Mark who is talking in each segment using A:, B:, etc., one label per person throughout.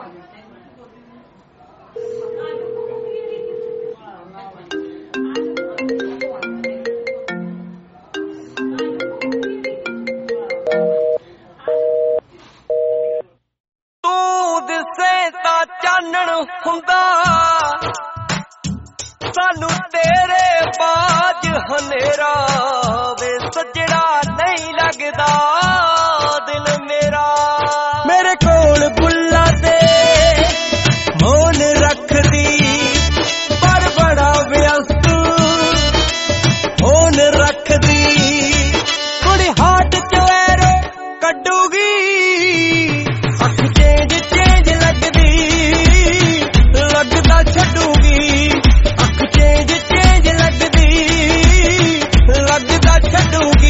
A: ਚਾਨਣ ਹੁੰਦਾ ਸਾਨੂੰ ਤੇਰੇ ਬਾਝ ਹਨੇਰਾ ਵੇ ਸੱਜਣਾ ਨਹੀਂ ਲੱਗਦਾ ਦਿਲ ਮੇਰਾ ਮੇਰੇ ਕੋਲ ਬੁੱਲਾ ਤੇ ਮੋਨ ਰੱਖਦੀ ਪਰ ਬੜਾ ਵਿਅਸਤ ਮੋਨ ਰੱਖਦੀ ਕੁੜੀ ਹਾਟ ਚੋਂ ਐਰੋ ਕੱਢੂਗੀ ਅੱਖ ਚੇਂਜ ਲੱਗਦੀ ਲੱਗਦਾ ਛੱਡੂਗੀ ਅੱਖ ਚੇਂਜ ਲੱਗਦੀ ਲੱਗਦਾ ਛੱਡੂਗੀ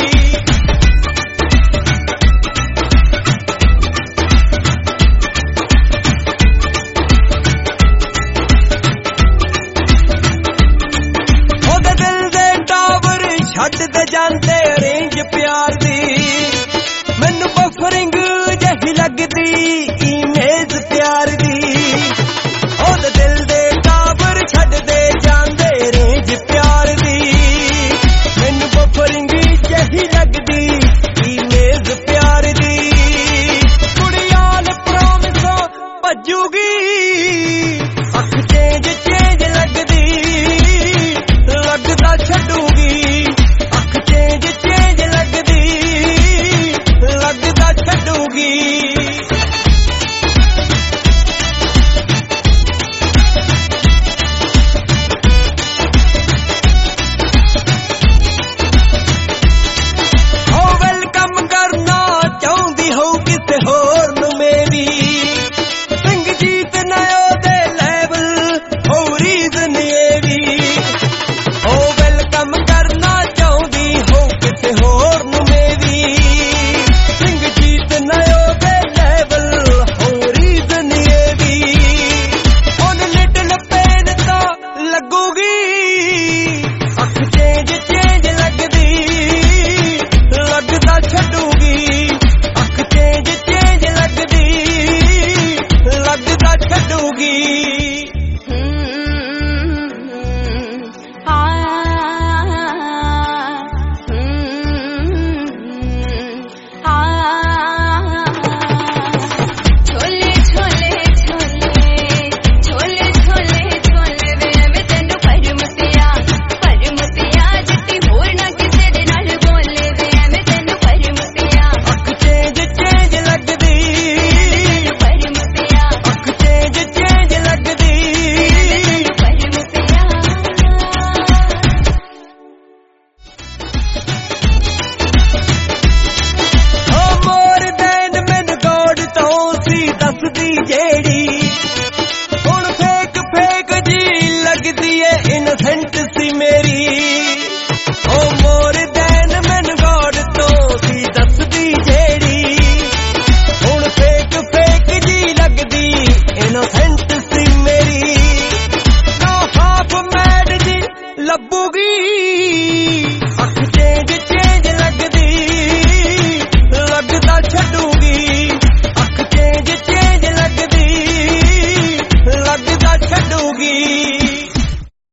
A: ਉਹਦੇ ਦਿਲ ਦੇ ਟਾਵਰ ਛੱਡਦੇ ਜਾਂਦੇ ਰੇਂਜ ਪਿਆਰ ਦੀ ਮੈਨੂੰ ਬਫਰਿੰਗ ਜਿਹੀ ਲੱਗਦੀ ਇਮੇਜ ਪਿਆਰ ਦੀ ਉਹਦੇ ਦਿਲ ਦੇ ਟਾਵਰ ਛੱਡਦੇ ਜਾਂਦੇ ਰੇਂਜ ਪਿਆਰ ਦੀ ਮੈਨੂੰ ਬਫਰਿੰਗ ਜਿਹੀ ਲੱਗਦੀ ਇਮੇਜ ਪਿਆਰ ਦੀ ਕੁੜੀਆਂ ਪ੍ਰੋਮਿਸ ਭੱਜੂਗੀ ਅੱਖ ਚੇਂਜ ਲੱਗਦੀ ਲੱਗਦਾ ਛੱਡੂਗੀ ਅੱਖ ਚੇਂਜ ਲੱਗਦੀ ਲੱਗਦਾ ਛੱਡੂਗੀ ਲੱਭੂਗੀ